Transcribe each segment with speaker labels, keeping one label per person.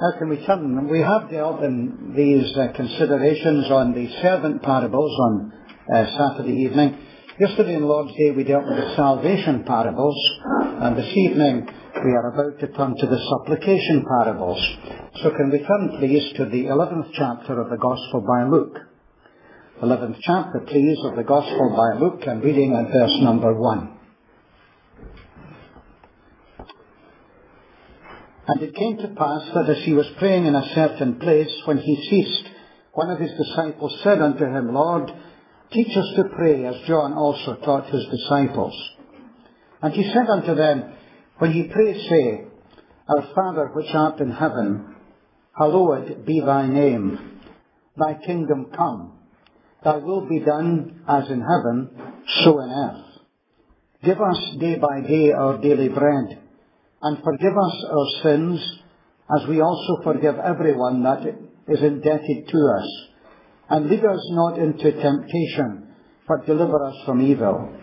Speaker 1: How can we turn? We have dealt in these considerations on the servant parables on Saturday evening. Yesterday in Lord's Day we dealt with the salvation parables, and this evening we are about to turn to the supplication parables. So can we turn please to the 11th chapter of the Gospel by Luke. 11th chapter please of the Gospel by Luke, and reading at verse number 1. And it came to pass that as he was praying in a certain place, when he ceased, one of his disciples said unto him, Lord, teach us to pray, as John also taught his disciples. And he said unto them, when ye pray, say, Our Father which art in heaven, hallowed be thy name. Thy kingdom come. Thy will be done as in heaven, so in earth. Give us day by day our daily bread, and forgive us our sins, as we also forgive everyone that is indebted to us. And lead us not into temptation, but deliver us from evil.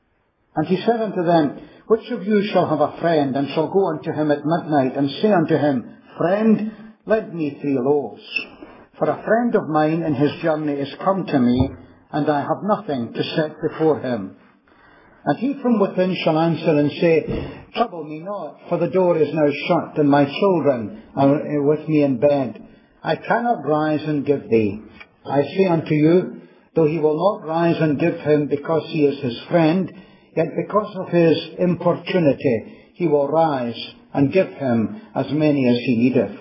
Speaker 1: And he said unto them, Which of you shall have a friend, and shall go unto him at midnight, and say unto him, Friend, lend me 3 loaves. For a friend of mine in his journey is come to me, and I have nothing to set before him. And he from within shall answer and say, Trouble me not, for the door is now shut, and my children are with me in bed. I cannot rise and give thee. I say unto you, though he will not rise and give him because he is his friend, yet because of his importunity he will rise and give him as many as he needeth.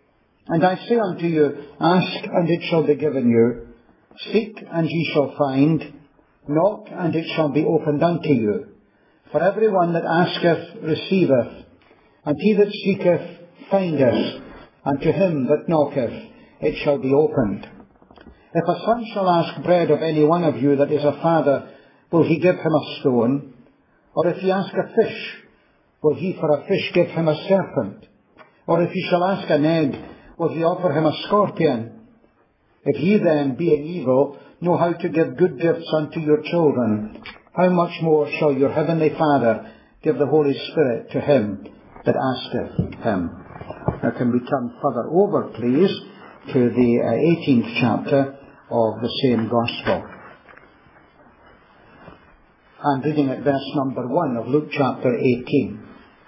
Speaker 1: And I say unto you, Ask, and it shall be given you. Seek, and ye shall find. Knock, and it shall be opened unto you. For every one that asketh receiveth, and he that seeketh findeth, and to him that knocketh it shall be opened. If a son shall ask bread of any one of you that is a father, will he give him a stone? Or if he ask a fish, will he for a fish give him a serpent? Or if he shall ask an egg, will he offer him a scorpion? If ye then, being evil, know how to give good gifts unto your children, how much more shall your heavenly Father give the Holy Spirit to him that asketh him? Now can we turn further over, please, to the 18th chapter of the same Gospel. And reading at verse number 1 of Luke chapter 18.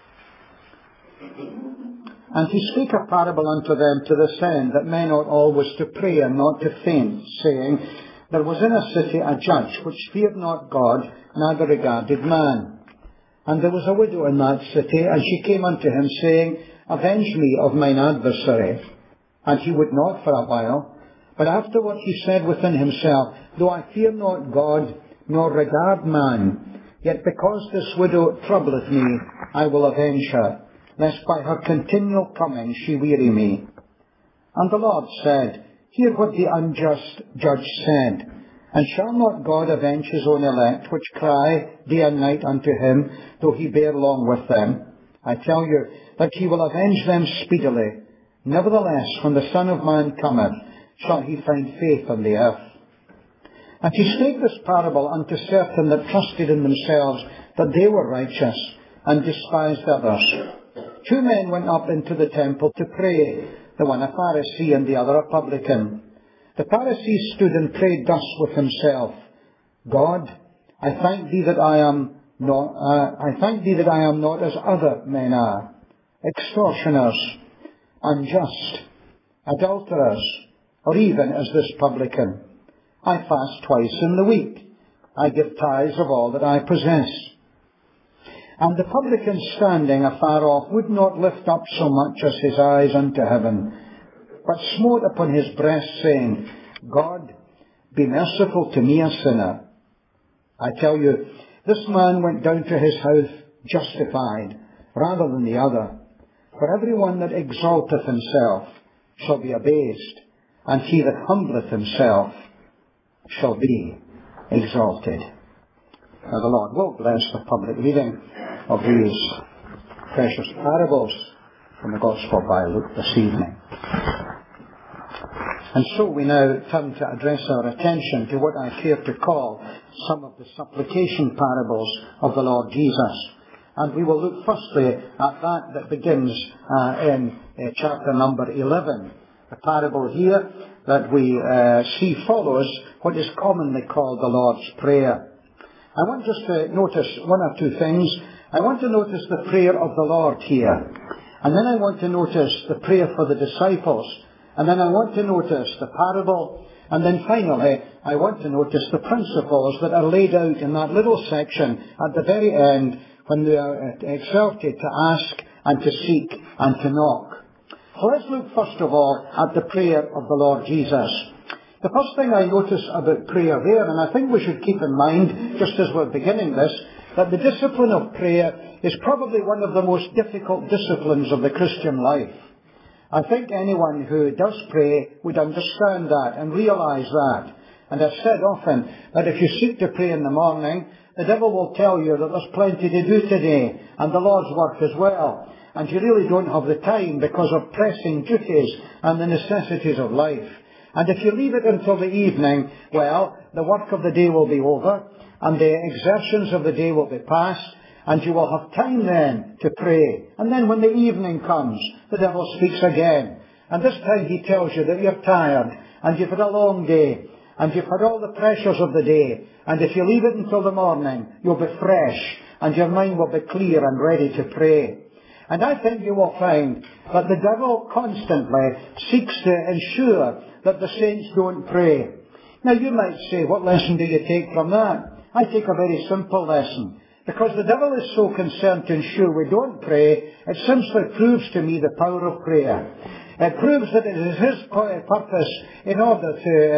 Speaker 1: And he spake a parable unto them to this end, that men ought always to pray and not to faint, saying, There was in a city a judge, which feared not God, neither regarded man. And there was a widow in that city, and she came unto him, saying, Avenge me of mine adversary. And he would not for a while. But afterward he said within himself, Though I fear not God, nor regard man, yet because this widow troubleth me, I will avenge her, lest by her continual coming she weary me. And the Lord said, Hear what the unjust judge said. And shall not God avenge his own elect, which cry day and night unto him, though he bear long with them? I tell you that he will avenge them speedily. Nevertheless, when the Son of Man cometh, shall he find faith on the earth? And he spake this parable unto certain that trusted in themselves that they were righteous, and despised others. 2 men went up into the temple to pray, the one a Pharisee and the other a publican. The Pharisee stood and prayed thus with himself, God, I thank thee that I am not as other men are, extortioners, unjust, adulterers, or even as this publican. I fast twice in the week. I give tithes of all that I possess. And the publican standing afar off would not lift up so much as his eyes unto heaven, but smote upon his breast, saying, God, be merciful to me, a sinner. I tell you, this man went down to his house justified, rather than the other. For every one that exalteth himself shall be abased, and he that humbleth himself shall be exalted. Now the Lord will bless the public reading of these precious parables from the Gospel by Luke this evening. And so we now turn to address our attention to what I care to call some of the supplication parables of the Lord Jesus. And we will look firstly at that begins in chapter number 11. The parable here that we see follows what is commonly called the Lord's Prayer. I want just to notice one or two things. I want to notice the prayer of the Lord here. And then I want to notice the prayer for the disciples. And then I want to notice the parable. And then finally, I want to notice the principles that are laid out in that little section at the very end when they are exhorted to ask and to seek and to knock. So let's look first of all at the prayer of the Lord Jesus. The first thing I notice about prayer there, and I think we should keep in mind, just as we're beginning this, that the discipline of prayer is probably one of the most difficult disciplines of the Christian life. I think anyone who does pray would understand that and realise that. And I've said often that if you seek to pray in the morning, the devil will tell you that there's plenty to do today, and the Lord's work as well. And you really don't have the time because of pressing duties and the necessities of life. And if you leave it until the evening, well, the work of the day will be over, and the exertions of the day will be past, and you will have time then to pray. And then when the evening comes, the devil speaks again. And this time he tells you that you're tired, and you've had a long day, and you've had all the pressures of the day. And if you leave it until the morning, you'll be fresh, and your mind will be clear and ready to pray. And I think you will find that the devil constantly seeks to ensure that the saints don't pray. Now you might say, what lesson do you take from that? I take a very simple lesson. Because the devil is so concerned to ensure we don't pray, it simply proves to me the power of prayer. It proves that it is his purpose in order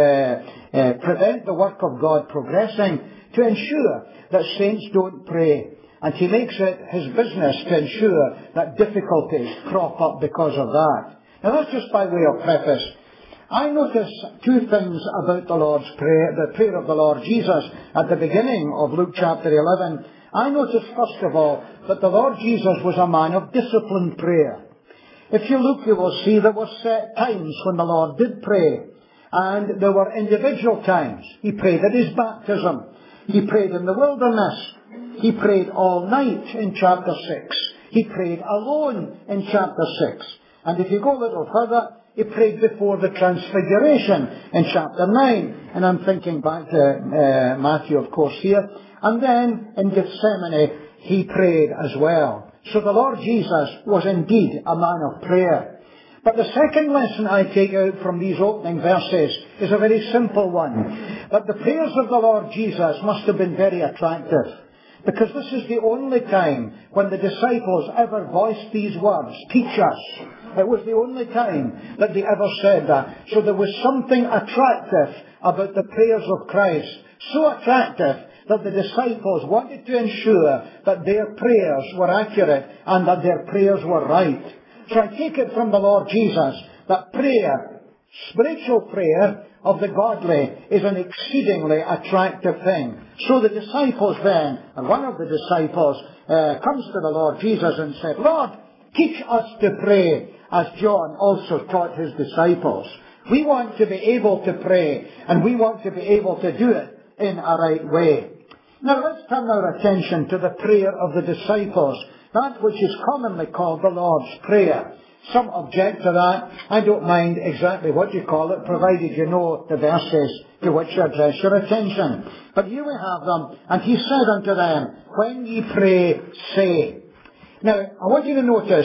Speaker 1: to prevent the work of God progressing, to ensure that saints don't pray. And he makes it his business to ensure that difficulties crop up because of that. Now that's just by way of preface. I notice two things about the Lord's Prayer, the prayer of the Lord Jesus at the beginning of Luke chapter 11. I notice, first of all, that the Lord Jesus was a man of disciplined prayer. If you look, you will see there were set times when the Lord did pray. And there were individual times. He prayed at his baptism. He prayed in the wilderness. He prayed all night in chapter 6. He prayed alone in chapter 6. And if you go a little further, he prayed before the transfiguration in chapter 9. And I'm thinking back to Matthew, of course, here. And then in Gethsemane, he prayed as well. So the Lord Jesus was indeed a man of prayer. But the second lesson I take out from these opening verses is a very simple one. That the prayers of the Lord Jesus must have been very attractive. Because this is the only time when the disciples ever voiced these words, teach us. It was the only time that they ever said that. So there was something attractive about the prayers of Christ. So attractive that the disciples wanted to ensure that their prayers were accurate and that their prayers were right. So I take it from the Lord Jesus that prayer, spiritual prayer of the godly, is an exceedingly attractive thing. So the disciples then, and one of the disciples comes to the Lord Jesus and said, Lord, teach us to pray as John also taught his disciples. We want to be able to pray, and we want to be able to do it in a right way. Now let's turn our attention to the prayer of the disciples, that which is commonly called the Lord's Prayer. Some object to that. I don't mind exactly what you call it, provided you know the verses to which you address your attention. But here we have them, and he said unto them, when ye pray, say. Now, I want you to notice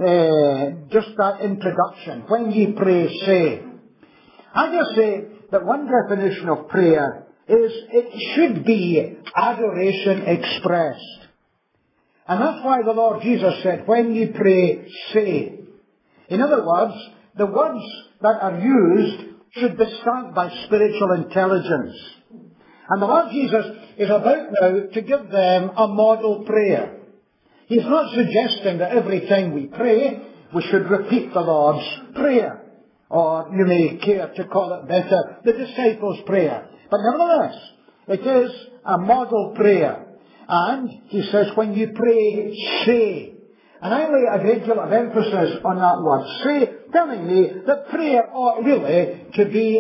Speaker 1: just that introduction. When ye pray, say. I just say that one definition of prayer is it should be adoration expressed. And that's why the Lord Jesus said, when ye pray, say. In other words, the words that are used should be stamped by spiritual intelligence. And the Lord Jesus is about now to give them a model prayer. He's not suggesting that every time we pray, we should repeat the Lord's Prayer. Or you may care to call it better, the disciples' prayer. But nevertheless, it is a model prayer. And he says, when you pray, say. And I lay a great deal of emphasis on that word, say, telling me that prayer ought really to be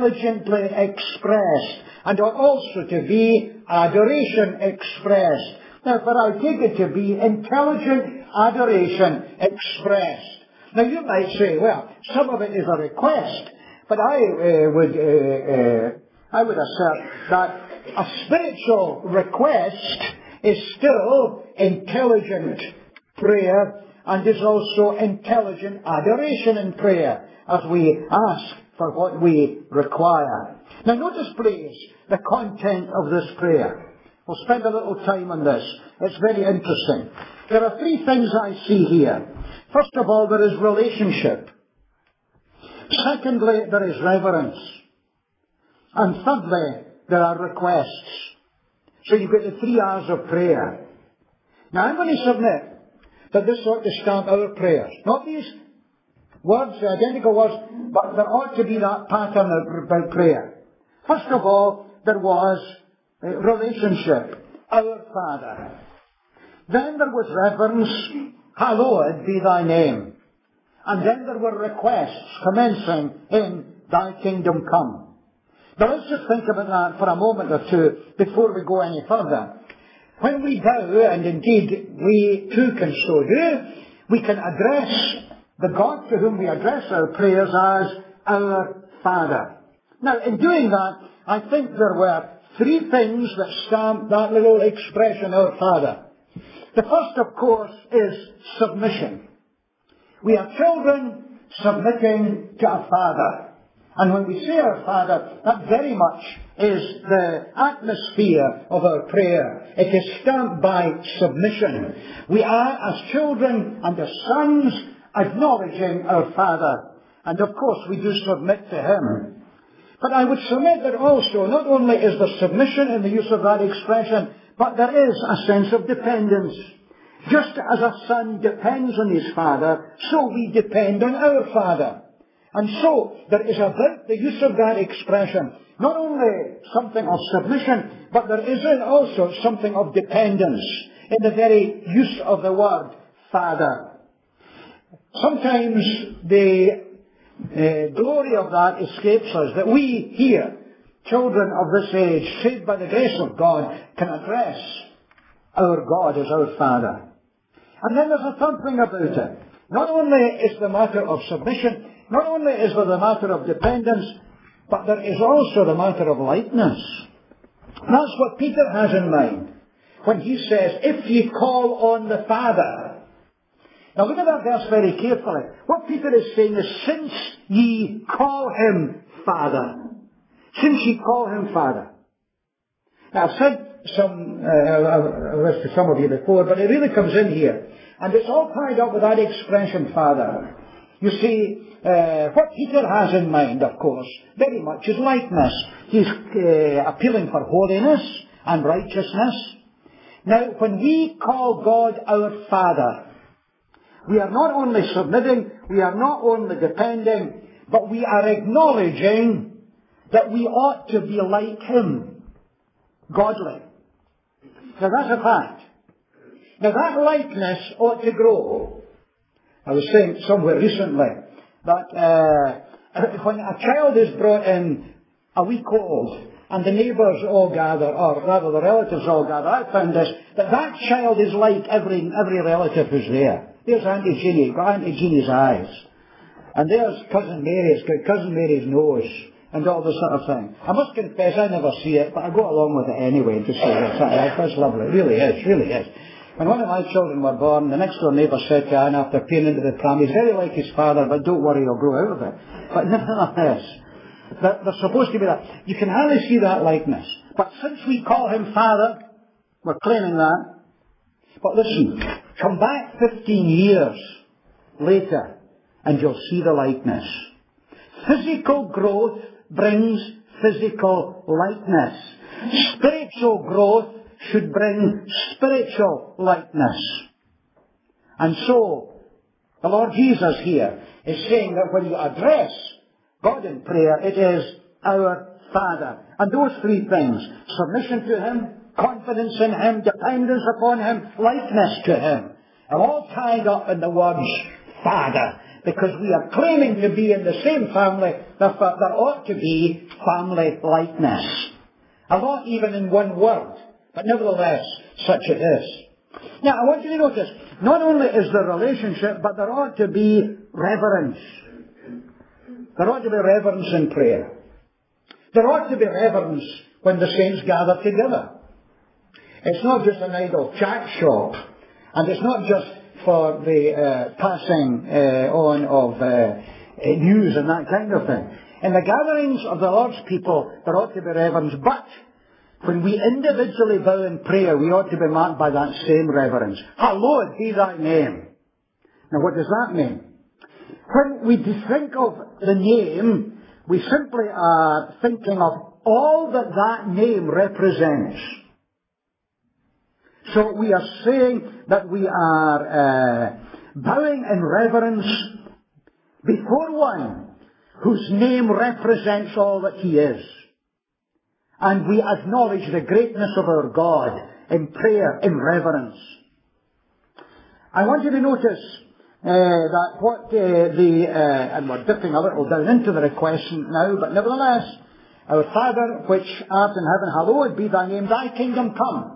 Speaker 1: intelligently expressed, and ought also to be adoration expressed. Now, but I take it to be intelligent adoration expressed. Now, you might say, well, some of it is a request, but I would assert that a spiritual request is still intelligent prayer and is also intelligent adoration in prayer as we ask for what we require. Now, notice, please, the content of this prayer. We'll spend a little time on this. It's very interesting. There are three things I see here. First of all, there is relationship. Secondly, there is reverence. And thirdly, there are requests. So you've got the 3 R's of prayer. Now, I'm going to submit that this ought to stamp our prayers. Not these words, identical words, but there ought to be that pattern about prayer. First of all, there was relationship, our Father. Then there was reverence, hallowed be thy name. And then there were requests commencing in thy kingdom come. Now let's just think about that for a moment or two before we go any further. When we bow, and indeed we too can so do, we can address the God to whom we address our prayers as our Father. Now in doing that, I think there were 3 things that stamp that little expression, our Father. The first, of course, is submission. We are children submitting to a Father. And when we say our Father, that very much is the atmosphere of our prayer. It is stamped by submission. We are, as children and as sons, acknowledging our Father. And of course, we do submit to Him. But I would submit that also, not only is there submission in the use of that expression, but there is a sense of dependence. Just as a son depends on his father, so we depend on our Father. And so, there is about the use of that expression, not only something of submission, but there is also something of dependence in the very use of the word Father. Sometimes the glory of that escapes us, that we here, children of this age, saved by the grace of God, can address our God as our Father. And then there's a third thing about it. Not only is the matter of submission, not only is there the matter of dependence, but there is also the matter of likeness. That's what Peter has in mind when he says, if ye call on the Father. Now look at that verse very carefully. What Peter is saying is, since ye call Him Father. Since ye call Him Father. Now I've said this to some of you before, but it really comes in here. And it's all tied up with that expression, Father. You see, what Peter has in mind, of course, very much is likeness. He's appealing for holiness and righteousness. Now, when we call God our Father, we are not only submitting, we are not only depending, but we are acknowledging that we ought to be like Him, godly. Now that's a fact. Now that likeness ought to grow. I was saying somewhere recently that when a child is brought in a week old and the neighbours all gather, or rather the relatives all gather, I found this, that child is like every relative who's there. There's Auntie Jeannie, got Auntie Jeannie's eyes. And there's Cousin Mary's, got Cousin Mary's nose. And all this sort of thing. I must confess, I never see it, but I go along with it anyway to say that's lovely. It really is, really is. When one of my children were born, the next door neighbour said to Anne after peering into the pram, he's very like his father, but don't worry, he'll grow out of it. But nevertheless, there's supposed to be that. You can hardly see that likeness. But since we call Him Father, we're claiming that. But listen, come back 15 years later, and you'll see the likeness. Physical growth brings physical likeness. Spiritual growth should bring spiritual likeness. And so, the Lord Jesus here is saying that when you address God in prayer, it is our Father. And those 3 things, submission to Him, confidence in Him, dependence upon Him, likeness to Him, are all tied up in the words Father. Because we are claiming to be in the same family, there ought to be family likeness. A lot even in one word. But nevertheless, such it is. Now, I want you to notice, not only is there relationship, but there ought to be reverence. There ought to be reverence in prayer. There ought to be reverence when the saints gather together. It's not just an idle chat shop, and it's not just for the passing on of news and that kind of thing. In the gatherings of the Lord's people, there ought to be reverence, but when we individually bow in prayer, we ought to be marked by that same reverence. Hallowed be thy name. Now, what does that mean? When we think of the name, we simply are thinking of all that that name represents. So we are saying that we are bowing in reverence before one whose name represents all that he is. And we acknowledge the greatness of our God in prayer, in reverence. I want you to notice that what and we're dipping a little down into the request now, but nevertheless, our Father which art in heaven, hallowed be thy name, thy kingdom come.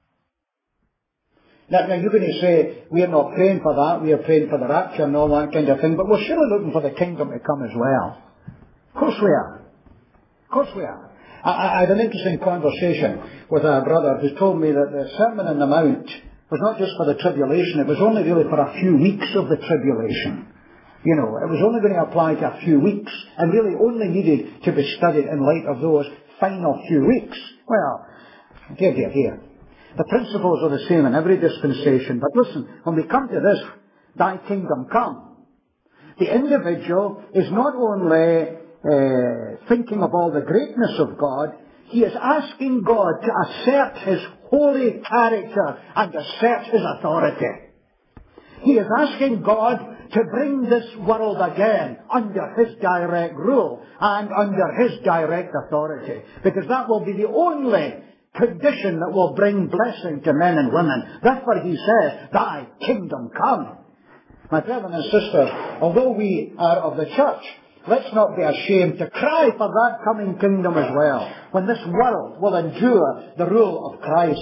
Speaker 1: Now you're going to say, we are not praying for that, we are praying for the rapture and all that kind of thing, but we're surely looking for the kingdom to come as well. Of course we are. Of course we are. I had an interesting conversation with a brother who told me that the Sermon on the Mount was not just for the tribulation, it was only really for a few weeks of the tribulation. You know, it was only going to apply to a few weeks, and really only needed to be studied in light of those final few weeks. Well, dear. The principles are the same in every dispensation, but listen, when we come to this, thy kingdom come, the individual is not only thinking of all the greatness of God, he is asking God to assert his holy character and assert his authority. He is asking God to bring this world again under his direct rule and under his direct authority, because that will be the only condition that will bring blessing to men and women. Therefore he says, thy kingdom come. My brethren and sisters, although we are of the church, let's not be ashamed to cry for that coming kingdom as well, when this world will endure the rule of Christ,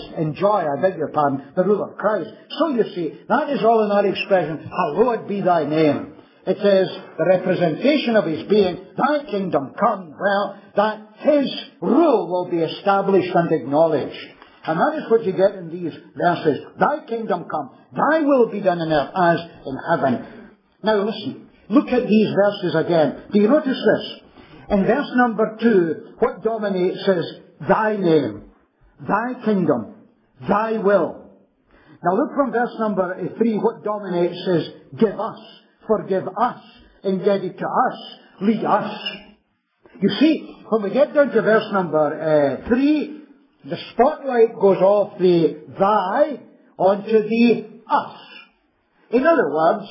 Speaker 1: the rule of Christ. So you see, that is all in that expression, hallowed be thy name. It says, the representation of his being, thy kingdom come, well, that his rule will be established and acknowledged. And that is what you get in these verses. Thy kingdom come, thy will be done on earth as in heaven. Now listen. Look at these verses again. Do you notice this? In verse number 2, what dominates is thy name, thy kingdom, thy will. Now look from verse number 3, what dominates is give us, forgive us, indebted to us, lead us. You see, when we get down to verse number 3, the spotlight goes off the thy onto the us. In other words,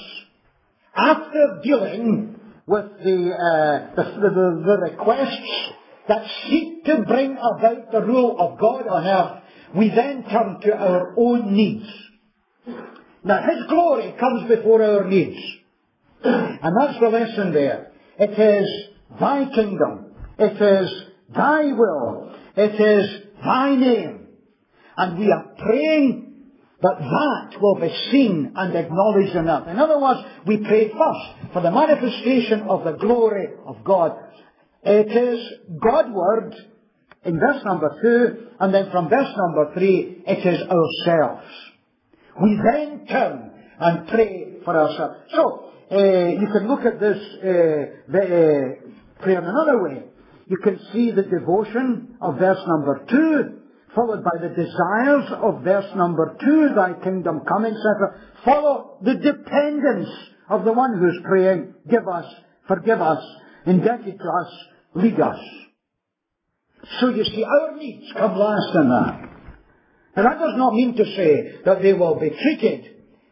Speaker 1: after dealing with the requests that seek to bring about the rule of God on earth, we then turn to our own needs. Now, his glory comes before our needs. And that's the lesson there. It is thy kingdom. It is thy will. It is thy name. And we are praying that will be seen and acknowledged in earth. In other words, we pray first for the manifestation of the glory of God. It is Godward in verse number 2, and then from verse number 3, it is ourselves. We then turn and pray for ourselves. So, you can look at this prayer in another way. You can see the devotion of verse number 2, followed by the desires of verse number 2, thy kingdom come, etc. Follow the dependence of the one who's praying, give us, forgive us, indebted to us, lead us. So you see, our needs come last in that. And that does not mean to say that they will be treated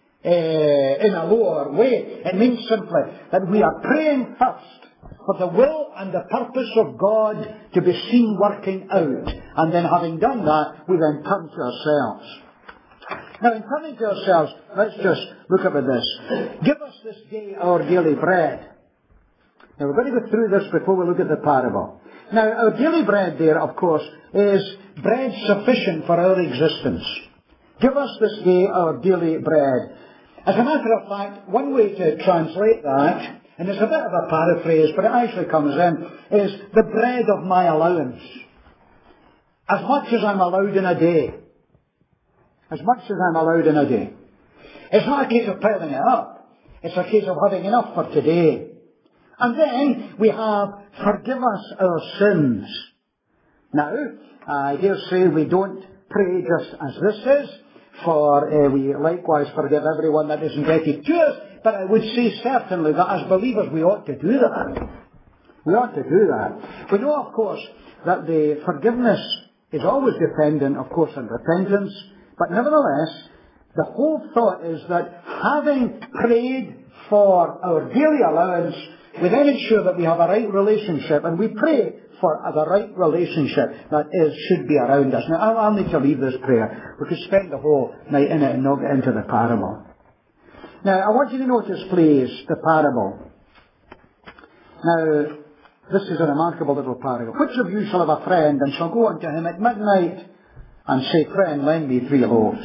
Speaker 1: in a lower way. It means simply that we are praying first for the will and the purpose of God to be seen working out. And then having done that, we then turn to ourselves. Now in turning to ourselves, let's just look up at this. Give us this day our daily bread. Now we're going to go through this before we look at the parable. Now, our daily bread there, of course, is bread sufficient for our existence. Give us this day our daily bread. As a matter of fact, one way to translate that, and it's a bit of a paraphrase, but it actually comes in, is the bread of my allowance. As much as I'm allowed in a day. As much as I'm allowed in a day. It's not a case of piling it up. It's a case of having enough for today. And then we have, forgive us our sins. Now, I dare say we don't pray just as this is, for we likewise forgive everyone that is indebted to us, but I would say certainly that as believers we ought to do that. We ought to do that. We know, of course, that the forgiveness is always dependent, of course, on repentance, but nevertheless, the whole thought is that having prayed for our daily allowance, we then ensure that we have a right relationship, and we pray for the right relationship that should be around us. Now, I'll need to leave this prayer. We could spend the whole night in it and not get into the parable. Now, I want you to notice, please, the parable. Now, this is a remarkable little parable. Which of you shall have a friend and shall go unto him at midnight and say, Friend, lend me 3 loaves?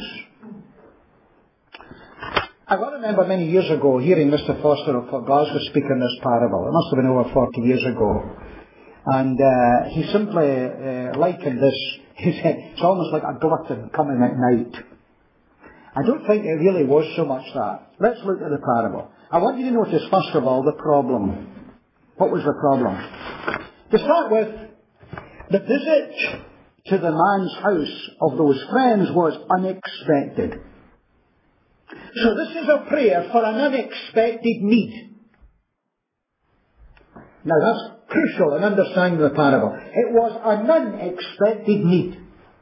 Speaker 1: I remember many years ago hearing Mr. Foster of Port Glasgow speak in this parable. It must have been over 40 years ago. And he simply likened this. He said, it's almost like a glutton coming at night. I don't think it really was so much that. Let's look at the parable. I want you to notice, first of all, the problem. What was the problem? To start with, the visit to the man's house of those friends was unexpected. So this is a prayer for an unexpected need. Now that's crucial in understanding the parable. It was an unexpected need.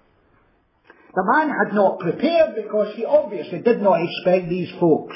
Speaker 1: The man had not prepared because he obviously did not expect these folks.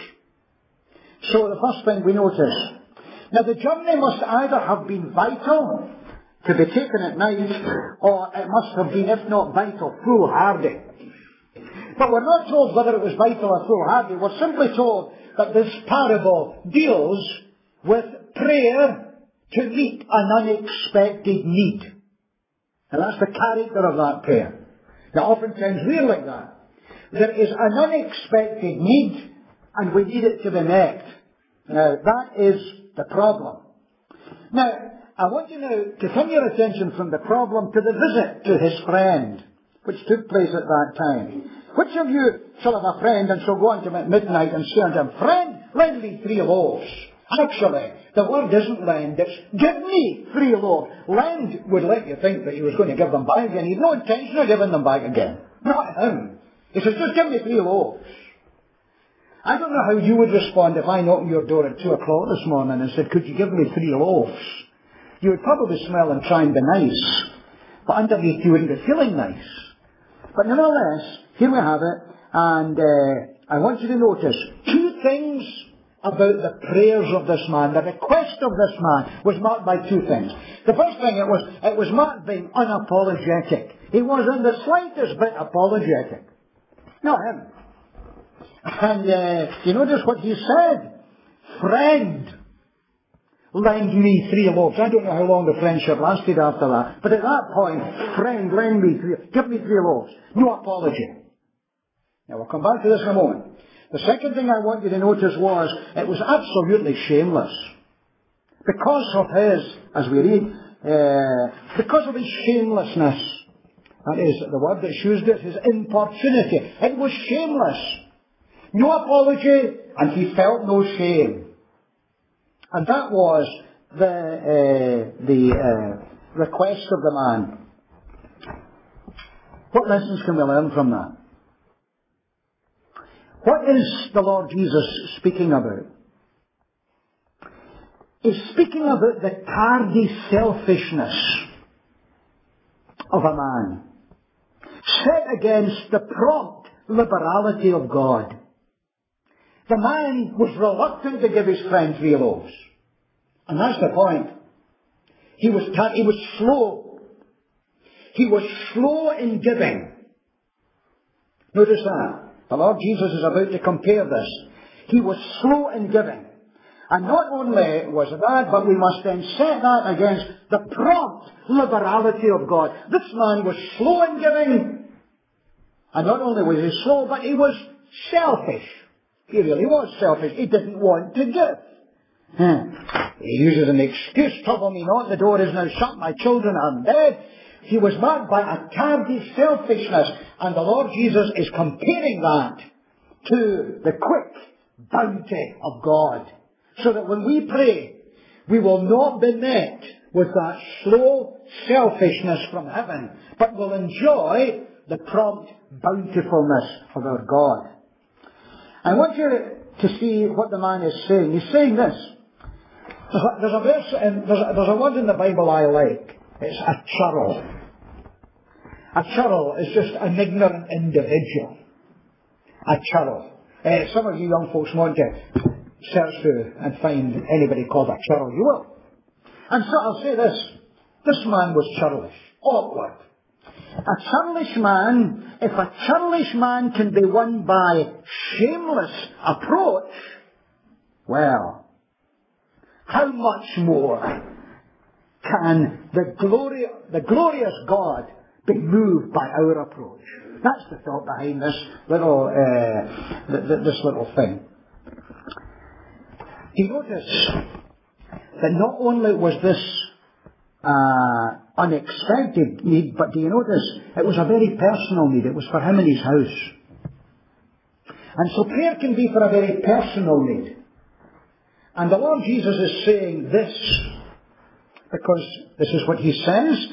Speaker 1: So the first thing we notice, now the journey must either have been vital to be taken at night, or it must have been, if not vital, foolhardy. But we're not told whether it was vital or foolhardy. We're simply told that this parable deals with prayer to meet an unexpected need. And that's the character of that prayer. Now oftentimes we're like that. There is an unexpected need and we need it to be met. Now that is the problem. Now, I want you now to turn your attention from the problem to the visit to his friend, which took place at that time. Which of you shall have a friend and shall go unto him at midnight and say unto him, Friend, lend me 3 loaves. Actually, the word isn't lend, it's give me 3 loaves. Lend would let you think that he was going to give them back again. He had no intention of giving them back again. Not him. He says, just give me 3 loaves. I don't know how you would respond if I knocked on your door at 2 o'clock this morning and said, could you give me 3 loaves? You would probably smell and try and be nice. But underneath you wouldn't be feeling nice. But nevertheless, here we have it. And I want you to notice 2 things about the prayers of this man. The request of this man was marked by 2 things. The first thing, it was marked being unapologetic. He wasn't the slightest bit apologetic. Not him. And you notice what he said? Friend, lend me 3 loaves. I don't know how long the friendship lasted after that. But at that point, friend, lend me 3, give me 3 loaves. No apology. Now we'll come back to this in a moment. The second thing I want you to notice was, it was absolutely shameless. Because of his, as we read, because of his shamelessness. That is, the word that's used is his importunity. It was shameless. No apology, and he felt no shame. And that was the request of the man. What lessons can we learn from that? What is the Lord Jesus speaking about? He's speaking about the tardy selfishness of a man, set against the prompt liberality of God. The man was reluctant to give his friend 3 loaves. And that's the point. He was slow. He was slow in giving. Notice that. The Lord Jesus is about to compare this. He was slow in giving. And not only was it that, but we must then set that against the prompt liberality of God. This man was slow in giving. And not only was he slow, but he was selfish. He really was selfish. He didn't want to give. He uses an excuse, trouble me not, the door is now shut, my children are in bed. He was marked by a tardy selfishness, and the Lord Jesus is comparing that to the quick bounty of God. So that when we pray, we will not be met with that slow selfishness from heaven, but will enjoy the prompt bountifulness of our God. I want you to see what the man is saying. He's saying this. There's a verse, there's a word in the Bible I like. It's a churl. A churl is just an ignorant individual. A churl. Some of you young folks want to search through and find anybody called a churl. You will. And so I'll say this. This man was churlish. Awkward. A churlish man, if a churlish man can be won by shameless approach, well, how much more can the glorious God be moved by our approach? That's the thought behind this little thing. Do you notice that not only was this unexpected need, but do you notice it was a very personal need? It was for him and his house. And so prayer can be for a very personal need. And the Lord Jesus is saying this, because this is what he says.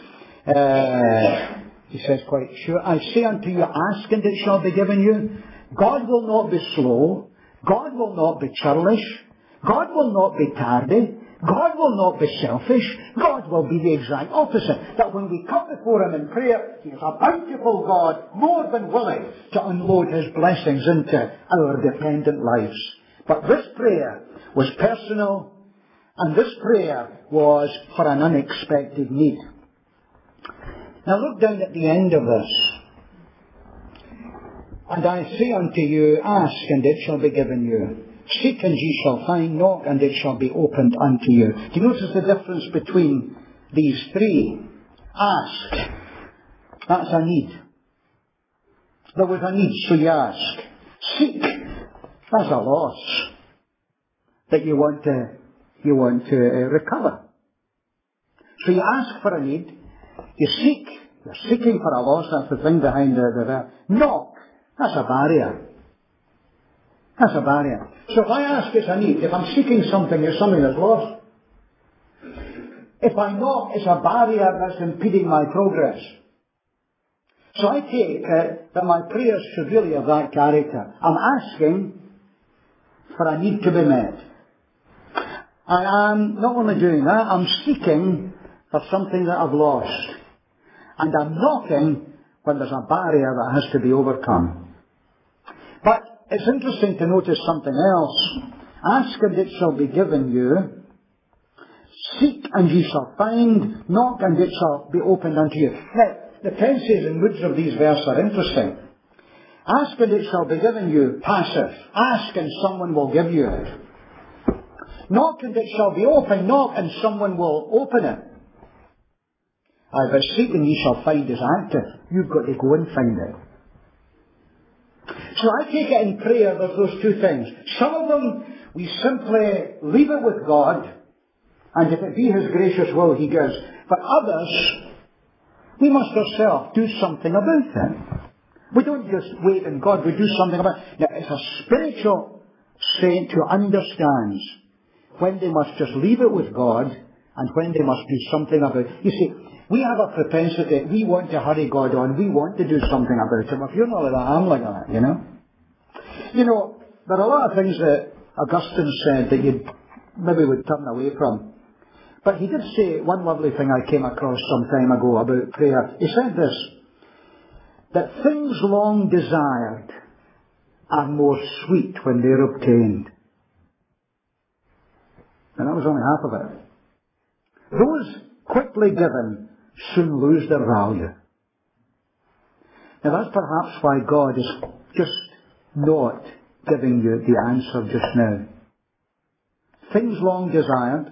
Speaker 1: He says quite sure, I say unto you, ask and it shall be given you. God will not be slow. God will not be churlish. God will not be tardy. God will not be selfish. God will be the exact opposite. That when we come before him in prayer, he is a bountiful God, more than willing to unload his blessings into our dependent lives. But this prayer was personal, and this prayer was for an unexpected need. Now look down at the end of this. And I say unto you, ask and it shall be given you. Seek and ye shall find, knock and it shall be opened unto you. Do you notice the difference between these three? Ask. That's a need. There was a need, so you ask. Seek. That's a loss that you want to recover. So you ask for a need. You seek. You're seeking for a loss. That's the thing behind the knock. That's a barrier. That's a barrier. So if I ask, it's a need. If I'm seeking something, it's something that's lost. If I knock, it's a barrier that's impeding my progress. So I take that my prayers should really have that character. I'm asking for a need to be met. I am not only doing that, I'm seeking for something that I've lost. And I'm knocking when there's a barrier that has to be overcome. But it's interesting to notice something else. Ask and it shall be given you. Seek and ye shall find. Knock and it shall be opened unto you. Now, the tenses and moods of these verses are interesting. Ask and it shall be given you. Passive. Ask and someone will give you it. Knock and it shall be opened. Knock and someone will open it. But seek and ye shall find is active. You've got to go and find it. So I take it in prayer there's those two things. Some of them we simply leave it with God, and if it be his gracious will he gives. But others, we must ourselves do something about it. We don't just wait on God, we do something about it. Now, it's a spiritual saint who understands when they must just leave it with God and when they must do something about it. You see, we have a propensity, we want to hurry God on, we want to do something about it. If you're not like that, I'm like that, you know. You know, there are a lot of things that Augustine said that you maybe would turn away from. But he did say one lovely thing I came across some time ago about prayer. He said this, that things long desired are more sweet when they're obtained. And that was only half of it. Those quickly given soon lose their value. Now that's perhaps why God is just not giving you the answer just now. things long desired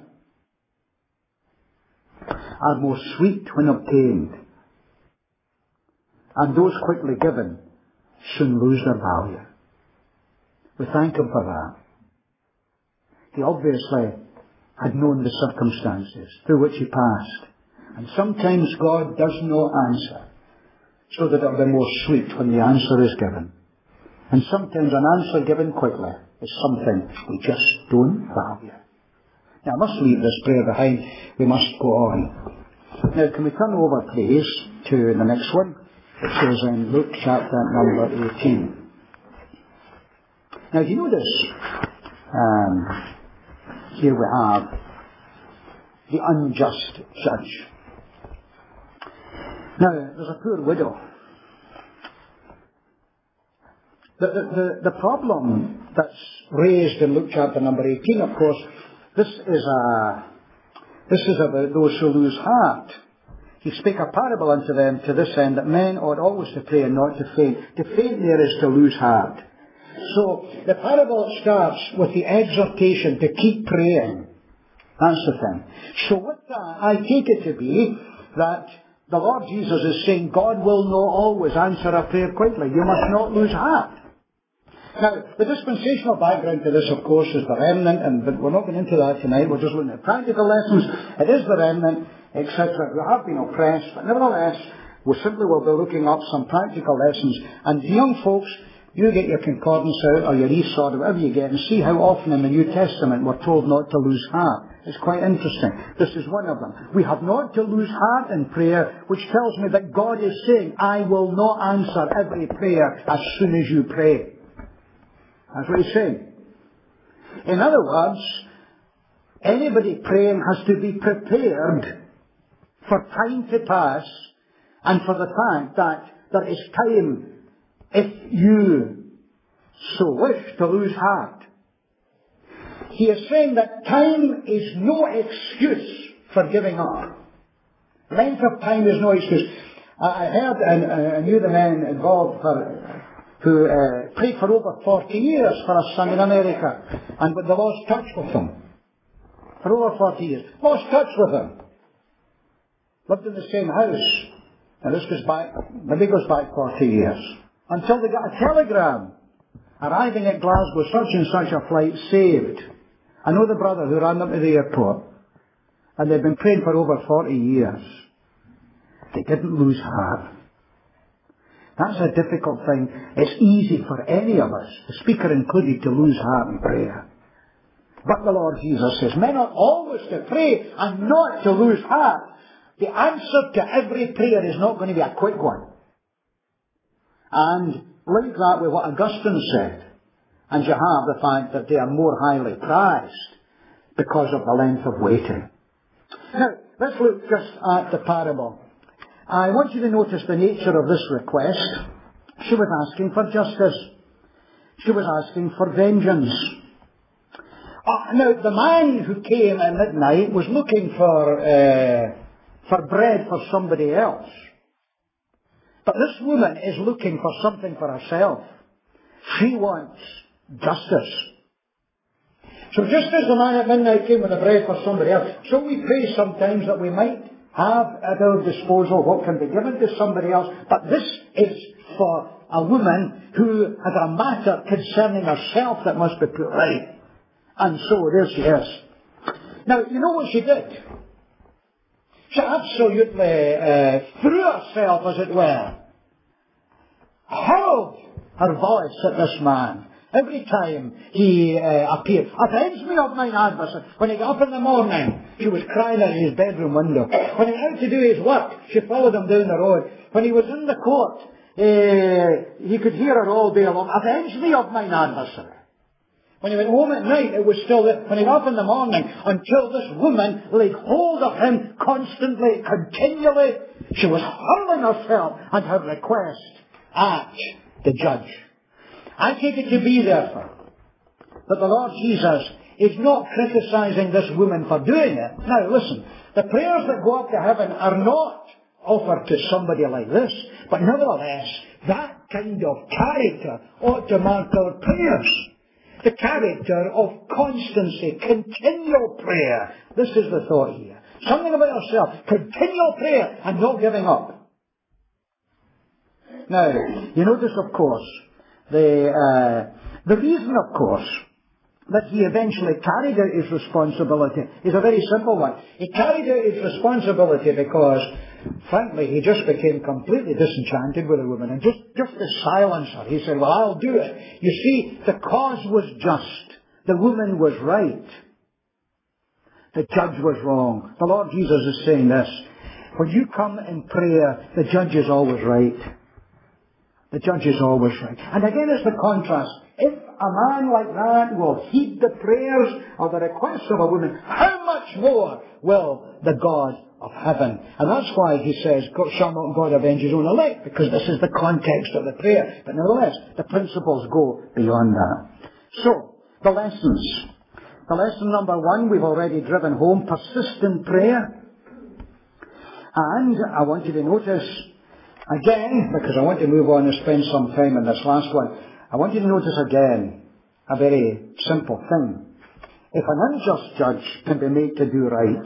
Speaker 1: are more sweet when obtained, and those quickly given soon lose their value. We thank Him for that. He obviously had known the circumstances through which he passed. And sometimes God does not answer so that it will be more sweet when the answer is given. And sometimes an answer given quickly is something we just don't value. Now, I must leave this prayer behind. We must go on. Now, can we turn over, please, to the next one, which is in Luke chapter number 18. Now, do you notice, here we have the unjust judge. Now, there's a poor widow. The problem that's raised in Luke chapter number 18, of course, this is about those who lose heart. He spake a parable unto them to this end, that men ought always to pray and not to faint. To faint there is to lose heart. So the parable starts with the exhortation to keep praying. That's the thing. So with that, I take it to be that the Lord Jesus is saying God will not always answer a prayer quickly. You must not lose heart. Now, the dispensational background to this, of course, is the remnant, but we're not going into that tonight. We're just looking at practical lessons. It is the remnant, etc. We have been oppressed, but nevertheless, we simply will be looking up some practical lessons. And young folks, you get your concordance out, or your eSword, or whatever you get, and see how often in the New Testament we're told not to lose heart. It's quite interesting. This is one of them. We have not to lose heart in prayer, which tells me that God is saying, I will not answer every prayer as soon as you pray. That's what He's saying. In other words, anybody praying has to be prepared for time to pass and for the fact that there is time, if you so wish, to lose heart. He is saying that time is no excuse for giving up. Length of time is no excuse. I heard and I knew the men involved who prayed for over 40 years for a son in America, and they lost touch with him. For over 40 years. Lost touch with him. Lived in the same house. Now this goes back, maybe goes back 40 years. Until they got a telegram arriving at Glasgow, such and such a flight saved. I know the brother who ran them to the airport, and they'd been praying for over 40 years. They didn't lose heart. That's a difficult thing. It's easy for any of us, the speaker included, to lose heart in prayer. But the Lord Jesus says, men are always to pray and not to lose heart. The answer to every prayer is not going to be a quick one. And link that with what Augustine said. And you have the fact that they are more highly prized because of the length of waiting. Now, let's look just at the parable. I want you to notice the nature of this request. She was asking for justice. She was asking for vengeance. Now, the man who came at midnight was looking for bread for somebody else. But this woman is looking for something for herself. She wants justice. So just as the man at midnight came with the bread for somebody else, so we pray sometimes that we might have at our disposal what can be given to somebody else. But this is for a woman who has a matter concerning herself that must be put right. And so there she is. Now, you know what she did? She absolutely threw herself, as it were, hurled her voice at this man every time he appeared. Avenge me of mine adversary. When he got up in the morning, she was crying at his bedroom window. When he went out to do his work, she followed him down the road. When he was in the court, he could hear her all day long. Avenge me of mine adversary. When he went home at night, it was still there. When he got up in the morning, until this woman laid hold of him constantly, continually, she was hurling herself and her request at the judge. I take it to be, therefore, that the Lord Jesus is not criticizing this woman for doing it. Now, listen, the prayers that go up to heaven are not offered to somebody like this, but nevertheless, that kind of character ought to mark our prayers. The character of constancy, continual prayer. This is the thought here. Something about yourself. Continual prayer and not giving up. Now, you notice, of course, the reason, of course, that he eventually carried out his responsibility is a very simple one. He carried out his responsibility because, frankly, he just became completely disenchanted with the woman. And just to silence her, he said, well, I'll do it. You see, the cause was just. The woman was right. The judge was wrong. The Lord Jesus is saying this. When you come in prayer, the judge is always right. The judge is always right. And again, it's the contrast. If a man like that will heed the prayers or the requests of a woman, how much more will the God of heaven? And that's why he says, shall not God avenge his own elect? Because this is the context of the prayer. But nevertheless, the principles go beyond that. So, the lessons. The lesson number 1, we've already driven home, persistent prayer. And I want you to notice, again, because I want to move on and spend some time in this last one, I want you to notice again a very simple thing. If an unjust judge can be made to do right,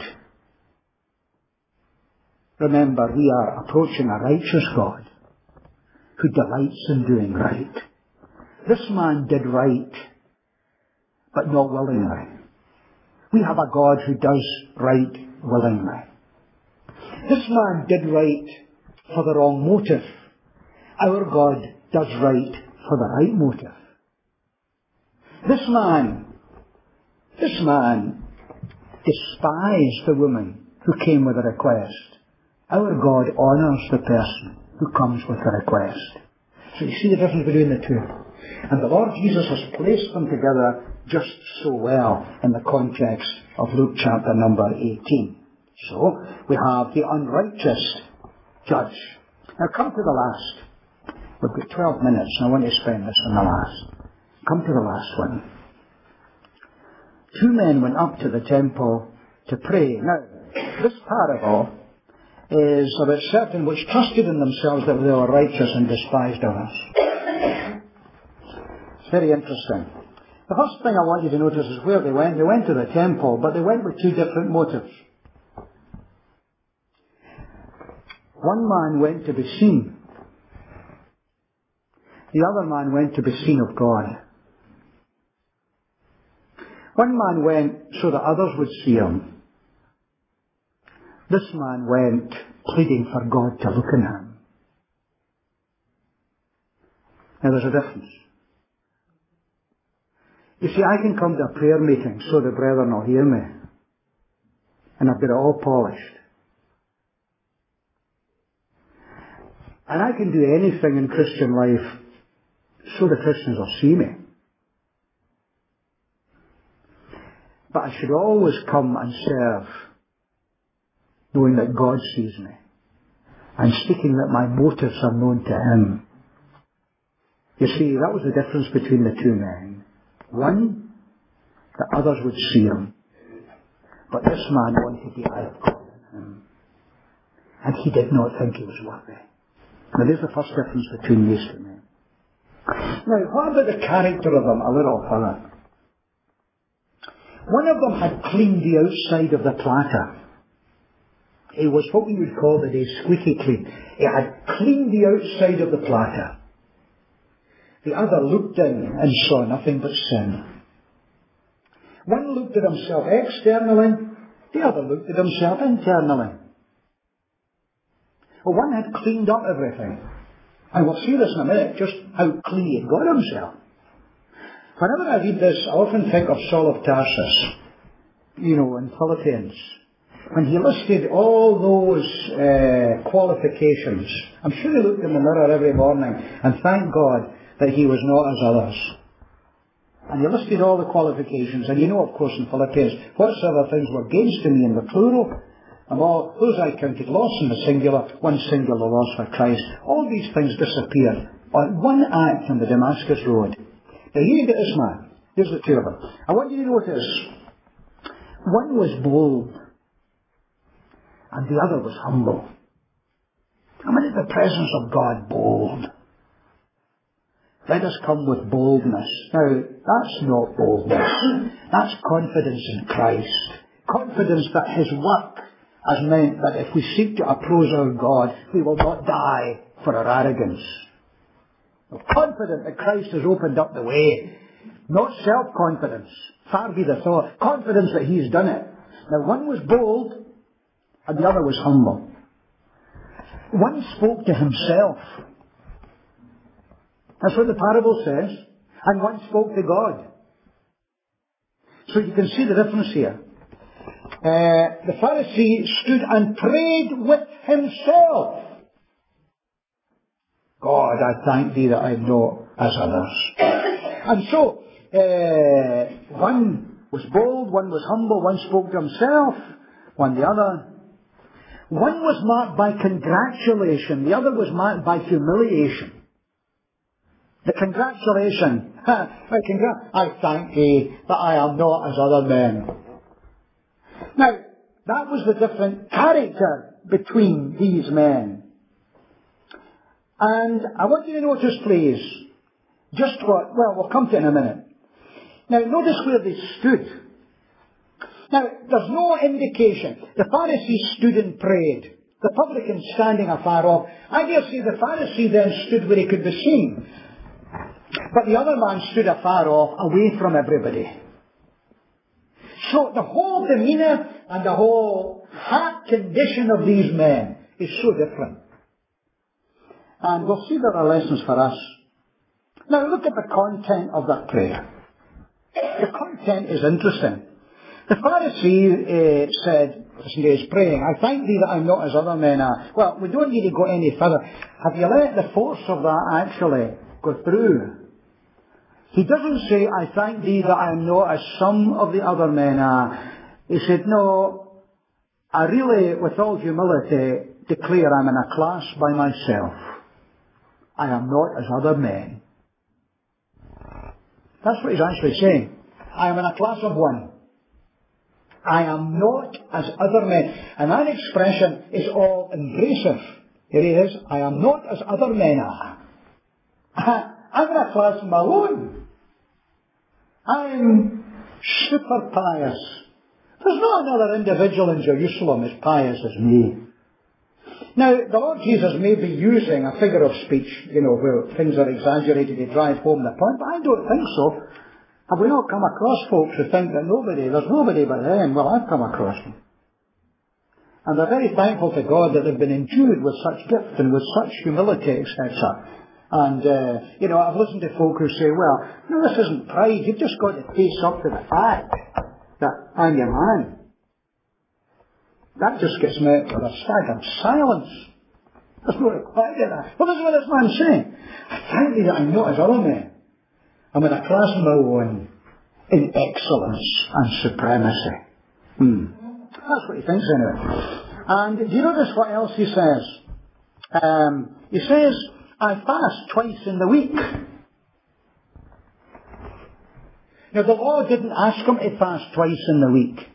Speaker 1: remember we are approaching a righteous God who delights in doing right. This man did right, but not willingly. We have a God who does right willingly. This man did right for the wrong motive. Our God does right for the right motive. This man despised the woman who came with a request. Our God honours the person who comes with a request. So you see the difference between the two. And the Lord Jesus has placed them together just so well in the context of Luke chapter number 18. So we have the unrighteous judge. Now come to the last. We've got 12 minutes and I want to spend this on the last. Come to the last one. 2 men went up to the temple to pray. Now, this parable is about certain which trusted in themselves that they were righteous and despised others. It's very interesting. The first thing I want you to notice is where they went. They went to the temple, but they went with 2 different motives. One man went to be seen. The other man went to be seen of God. One man went so that others would see him. This man went pleading for God to look on him. Now there's a difference. You see, I can come to a prayer meeting so the brethren will hear me. And I've got it all polished. And I can do anything in Christian life so the Christians will see me. But I should always come and serve knowing that God sees me and speaking that my motives are known to Him. You see, that was the difference between the 2 men. One, that others would see him, but this man wanted the eye of God in him. And he did not think he was worthy. Now there's the first difference between these 2 men. Now, what about the character of them a little further? One of them had cleaned the outside of the platter. It was what we would call today squeaky clean. It had cleaned the outside of the platter. The other looked in and saw nothing but sin. One looked at himself externally, the other looked at himself internally. Well, one had cleaned up everything. And we'll see this in a minute, just how clean he had got himself. Whenever I read this, I often think of Saul of Tarsus, in Philippians. When he listed all those qualifications, I'm sure he looked in the mirror every morning and thanked God that he was not as others. And he listed all the qualifications. And of course, in Philippians, whatsoever things were gains to me in the plural, and all those I counted loss in the singular, one singular loss for Christ. All these things disappeared on one act on the Damascus Road. Now here you get this man. Here's the 2 of them. I want you to notice, one was bold, and the other was humble. I mean, in the presence of God, bold. Let us come with boldness. Now, that's not boldness. That's confidence in Christ. Confidence that His work has meant that if we seek to approach our God, we will not die for our arrogance. We're confident that Christ has opened up the way. Not self-confidence. Far be the thought. Confidence that He's done it. Now, one was bold and the other was humble. One spoke to himself. That's what the parable says. And one spoke to God. So you can see the difference here. The Pharisee stood and prayed with himself. God, I thank Thee that I am not as others. And so, one was bold, one was humble, one spoke to himself, one the other. One was marked by congratulation, the other was marked by humiliation. The congratulation, I thank Thee that I am not as other men. Now, that was the different character between these men. And I want you to notice, please, just what, well, we'll come to it in a minute. Now, notice where they stood. Now, there's no indication. The Pharisee stood and prayed. The publican standing afar off. I dare say the Pharisee then stood where he could be seen. But the other man stood afar off, away from everybody. So the whole demeanour and the whole heart condition of these men is so different. And we'll see there are lessons for us. Now look at the content of that prayer. The content is interesting. The Pharisee said, listen to his praying, I thank Thee that I'm not as other men are. Well, we don't need to go any further. Have you let the force of that actually go through? He doesn't say, I thank Thee that I am not as some of the other men are. He said, no, I really, with all humility, declare I'm in a class by myself. I am not as other men. That's what he's actually saying. I am in a class of one. I am not as other men. And that expression is all embracive. Here it is. I am not as other men are. I'm in a class of my own. I'm super pious. There's not another individual in Jerusalem as pious as me. Now, the Lord Jesus may be using a figure of speech, where things are exaggerated to drive home the point, but I don't think so. Have we not come across folks who think that there's nobody but them? Well, I've come across them. And they're very thankful to God that they've been endued with such gift and with such humility, etc. And, I've listened to folk who say, well, no, this isn't pride. You've just got to face up to the fact that I'm your man. That just gets met with a staggered silence. There's no reply to that. Well, this is what this man's saying. I thank Thee that I'm not as other men. I'm in a class of my own in excellence and supremacy. That's what he thinks anyway. And do you notice what else he says? He says, I fast twice in the week. Now the law didn't ask him to fast twice in the week.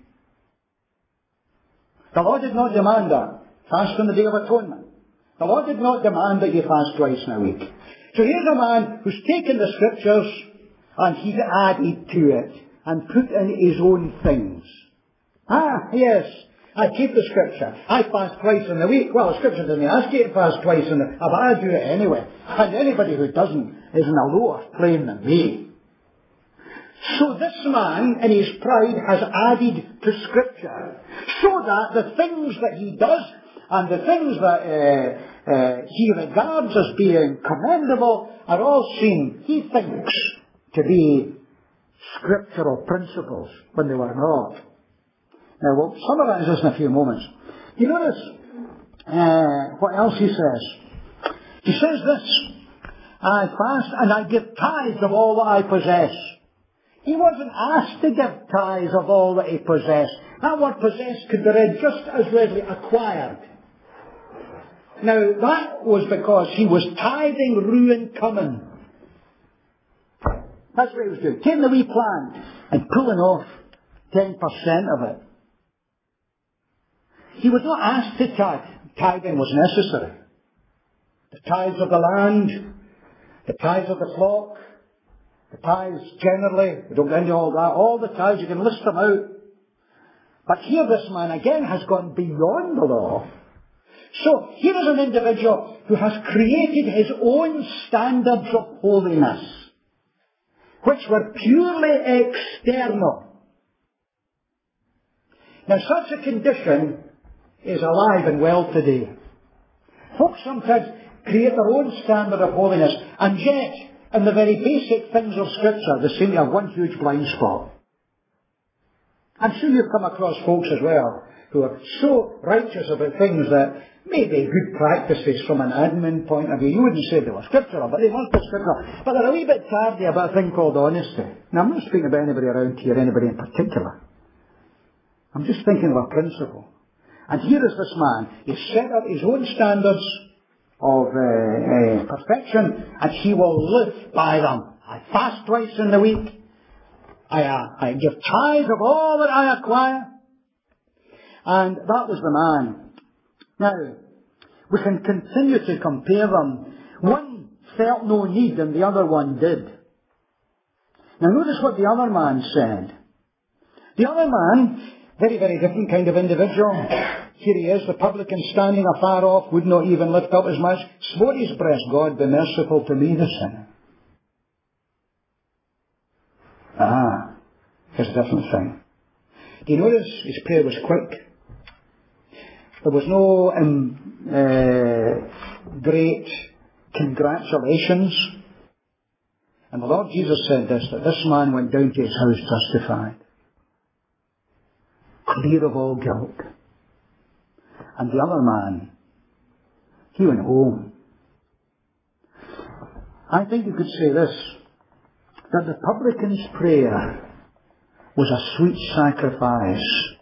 Speaker 1: The law did not demand that. Fast on the Day of Atonement. The law did not demand that you fast twice in a week. So here's a man who's taken the Scriptures and he's added to it and put in his own things. Yes, I keep the Scripture. I fast twice in the week. Well, the Scripture doesn't ask you to fast twice in the week, but I do it anyway. And anybody who doesn't is in a lower plane than me. So this man, in his pride, has added to Scripture, so that the things that he does and the things that he regards as being commendable are all seen, he thinks, to be scriptural principles when they were not. Now we'll summarise this in a few moments. You notice what else he says. He says this, I fast and I give tithes of all that I possess. He wasn't asked to give tithes of all that he possessed. That word possess could be read just as readily acquired. Now that was because he was tithing rue and cummin. That's what he was doing. Taking the wee plant and pulling off 10% of it. He was not asked to tithe. Tithing was necessary. The tithes of the land, The tithes of the flock, the tithes generally, we don't get into all that, all the tithes, you can list them out. But here this man again has gone beyond the law. So here is an individual who has created his own standards of holiness, which were purely external. Now such a condition is alive and well today. Folks sometimes create their own standard of holiness, and yet, in the very basic things of Scripture, they seem to have one huge blind spot. I'm sure you've come across folks as well who are so righteous about things that may be good practices from an admin point of view. You wouldn't say they were scriptural, but they must be scriptural. But they're a wee bit tardy about a thing called honesty. Now, I'm not speaking about anybody around here, anybody in particular. I'm just thinking of a principle. And here is this man. He's set up his own standards of perfection, and he will live by them. I fast twice in the week. I give tithes of all that I acquire. And that was the man. Now, we can continue to compare them. One felt no need and the other one did. Now notice what the other man said. The other man, very, very different kind of individual. Here he is, the publican standing afar off, would not even lift up his mouth, smote his breast, God be merciful to me the sinner. Here's a different thing. Do you notice his prayer was quick? There was no great congratulations. And the Lord Jesus said this, that this man went down to his house justified, clear of all guilt. And the other man, he went home. I think you could say this, that the publican's prayer was a sweet sacrifice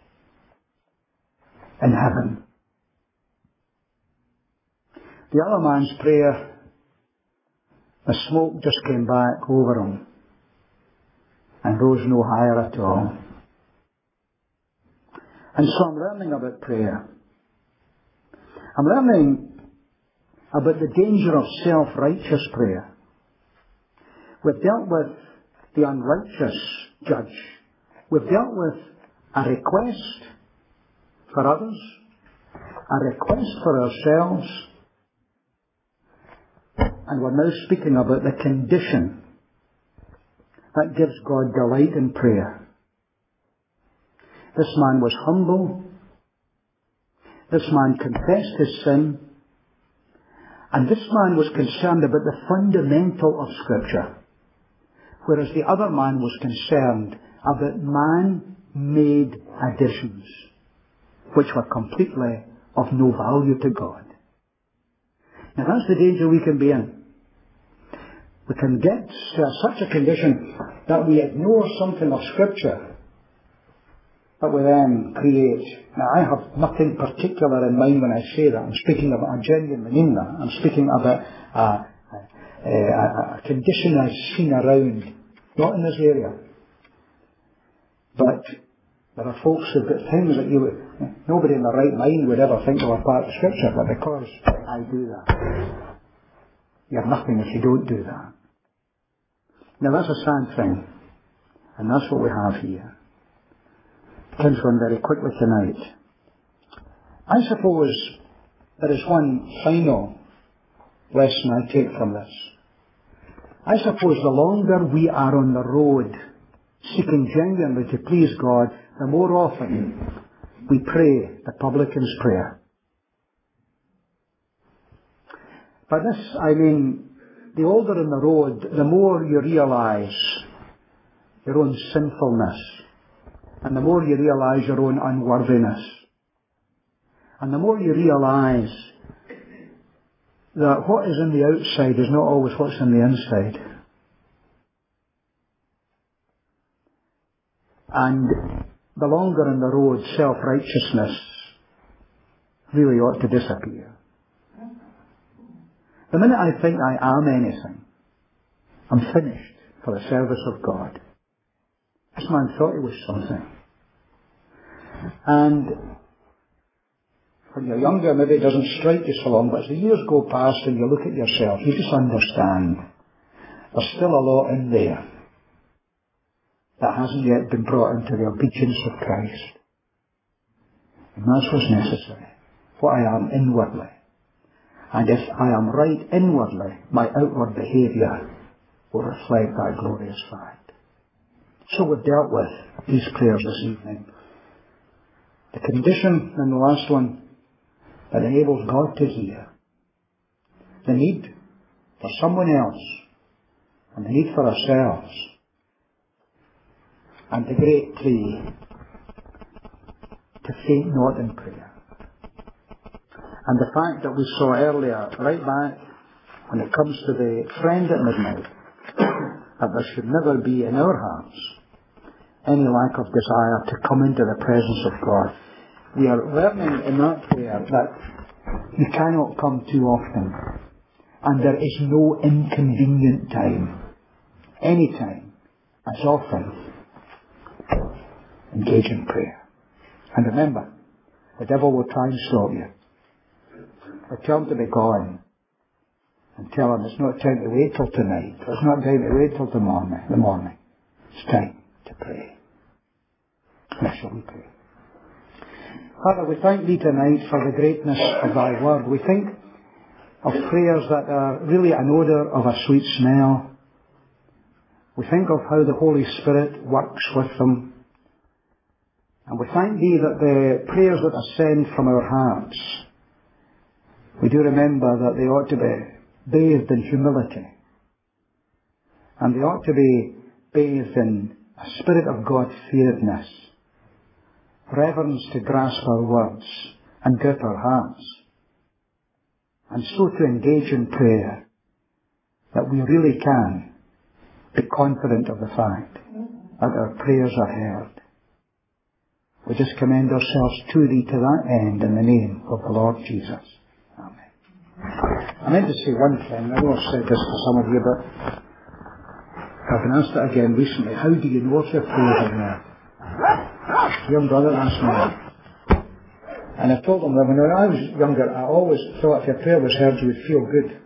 Speaker 1: in heaven. The other man's prayer, the smoke just came back over him and rose no higher at all. And so I'm learning about prayer. I'm learning about the danger of self-righteous prayer. We've dealt with the unrighteous judge. We've dealt with a request for others, a request for ourselves, and we're now speaking about the condition that gives God delight in prayer. This man was humble. This man confessed his sin. And this man was concerned about the fundamental of Scripture, whereas the other man was concerned about man-made additions, which were completely of no value to God. Now that's the danger we can be in. We can get to such a condition that we ignore something of Scripture that we then create. Now I have nothing particular in mind when I say that. I'm speaking about, I genuinely mean that. I'm speaking about a condition I've seen around, not in this area. But there are folks who've got things that nobody in their right mind would ever think they were part of Scripture, but because I do that, you have nothing if you don't do that. Now that's a sad thing, and that's what we have here. Time's gone very quickly tonight. I suppose there is one final lesson I take from this. I suppose the longer we are on the road seeking genuinely to please God, the more often we pray the publican's prayer. By this I mean, the older on the road, the more you realize your own sinfulness, and the more you realize your own unworthiness, and the more you realize that what is in the outside is not always what's in the inside. And the longer on the road, self-righteousness really ought to disappear. The minute I think I am anything, I'm finished for the service of God. This man thought he was something. And when you're younger, maybe it doesn't strike you so long, but as the years go past and you look at yourself, you just understand There's still a lot in there that hasn't yet been brought into the obedience of Christ. And that's what's necessary. What I am inwardly. And if I am right inwardly, my outward behaviour will reflect that glorious fact. So we've dealt with these prayers this evening. The condition, and the last one, that enables God to hear. The need for someone else, and the need for ourselves, and the great plea to faint not in prayer. And the fact that we saw earlier, right back, when it comes to the friend at midnight, that there should never be in our hearts any lack of desire to come into the presence of God. We are learning in that prayer that you cannot come too often, and there is no inconvenient time. Any time, as often, engage in prayer. And remember, the devil will try and stop you. But tell him to be gone. And tell him it's not time to wait till tonight. It's not time to wait till the morning. It's time to pray. Now shall we pray? Father, we thank Thee tonight for the greatness of Thy word. We think of prayers that are really an odour of a sweet smell. We think of how the Holy Spirit works with them. And we thank Thee that the prayers that ascend from our hearts, we do remember that they ought to be bathed in humility. And they ought to be bathed in a spirit of God-fearedness, reverence to grasp our words and grip our hearts, and so to engage in prayer that we really can be confident of the fact that our prayers are heard. We just commend ourselves to Thee to that end in the name of the Lord Jesus. Amen. I meant to say one thing. I know I've said this to some of you, but I've been asked it again recently. How do you know if your prayers are heard? A young brother asked me. And I told him that when I was younger, I always thought if your prayer was heard, you would feel good.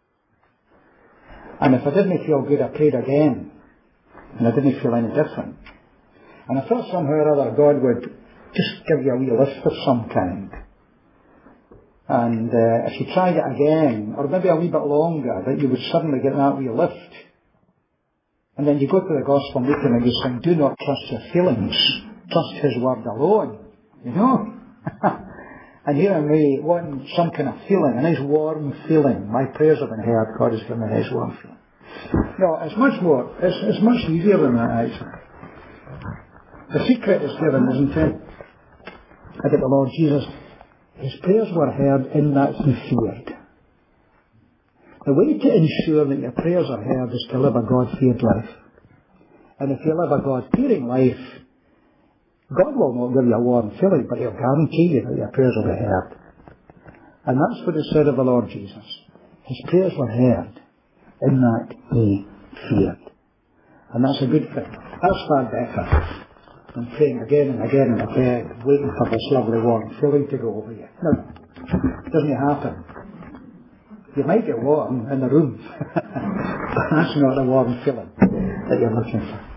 Speaker 1: And if I didn't feel good, I prayed again. And I didn't feel any different. And I thought somehow or other God would just give you a wee lift of some kind. And if you tried it again, or maybe a wee bit longer, that you would suddenly get that wee lift. And then you go to the gospel meeting and you sing, do not trust your feelings, trust His word alone. You know? And here me wanting some kind of feeling, a nice warm feeling. My prayers have been heard, God has given me a nice warm feeling. No, it's much more, it's much easier than that actually. The secret is given, isn't it? I think the Lord Jesus, His prayers were heard in that He feared. The way to ensure that your prayers are heard is to live a God-feared life. And if you live a God-fearing life, God will not give you a warm feeling, but He'll guarantee you that your prayers will be heard. And that's what is said of the Lord Jesus. His prayers were heard in that He feared. And that's a good thing. That's far better than praying again and again and again, waiting for this lovely warm feeling to go over you. No, it doesn't happen. You might get warm in the room, but that's not a warm feeling that you're looking for.